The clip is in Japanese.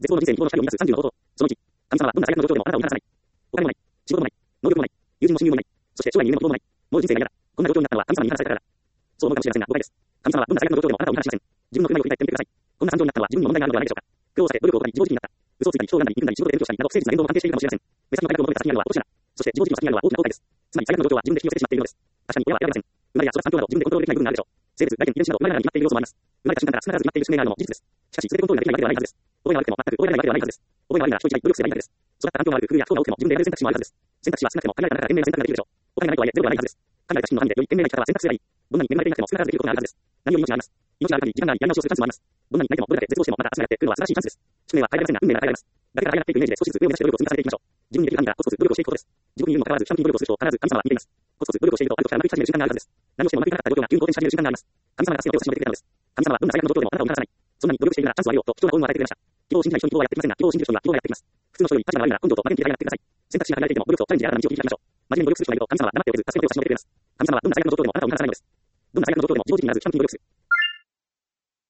絶望の人生に希望の光を見出す30の方法。その1、神様はどんな最悪の状況でもあなたを見放さない。お金もない、仕事もない、能力もない、友人も親友もない、そして将来の夢も希望もない。もう人生が嫌だ。こんな状況になったのは神様に見放されたからだ。そう思うかもしれませんが、誤解です。神様はどんな最悪の状況でもあなたを見放しません。自分の不満を振り返ってみてください。こんな惨状になったのは自分に問題があるのではないでしょうか。苦労を避け、努力を行い、自暴自棄になった。嘘をついたり、人を恨んだり、憎んだり、仕事で勉強したりなど、不誠実な言動も関係しているかもしれません。目先の快楽を求めた先にあるのは落とし穴。そして自暴自棄の先にあるのは大きな後悔です。つまり最悪の状況は自分で引き寄せてしまっているのです。確かに親は選べません。生まれや育ち環境など自分でコントロールできない部分があるでしょう。生物、外見、遺伝子など生まれながらに決まっている要素もあります。生まれた瞬間から少なからず決まっている宿命があるのも事実です。しかし、全てコントロールができないわけではないはずです。覚えが悪くても全く覚えられないわけではないはずです。覚えが悪いなら人一倍努力すればいいだけです。育った環境が悪く、工夫や不幸が多くても自分で選べる選択肢もあるはずです。選択肢は少なくても限られた中から賢明な選択ができるでしょう。お金がないとはいえゼロではないはずです。限られた資金の範囲でより賢明な生き方は選択すればいい。どんなに恵まれていなくても少なからずできることがあるはずです。何より命があります。命がある限り時間があり、やり直しをするチャンスもあります。どんなに泣いてもどれだけ絶望してもまた明日がやってくるのは素晴らしいチャンスです。宿命は変えられませんが運命が変えられます。だけが変えられていくイメージで少しずつ上を目指して努力を積み重ねていきましょう。自分にできる範囲からコツコツ努力をしていくことです。自分にいるにもかかわらずひたむきに努力をする人を必ず神様は見ています。コツコツ努力をしているとある時からうまくいき始める瞬間があるはずです。何をしてもうまくいかなかった状況が急に好転し始める瞬間があります。神様が助けを差し伸べてくれたのです。神様はどんな最悪の状況でもあなたを見放さない。そんなに努力しているならチャンスをあげようと貴重な幸運を与えてくれました。希望を信じない人に希望はやってきませんが、希望を信じる人には希望がやってきます。普通の人より立場が悪いなら根性と真面目にやってください。選択肢が限られていても努力とチャレンジで新たな道を切り開きましょう。真面目に努力する人がいると神様は黙っておけず助けの手を差し伸べてくれます。神様はどんな最悪の状況でもあなたを見放さないのです。どんな最悪の状況でも自暴自棄にならずひたむきに努力する。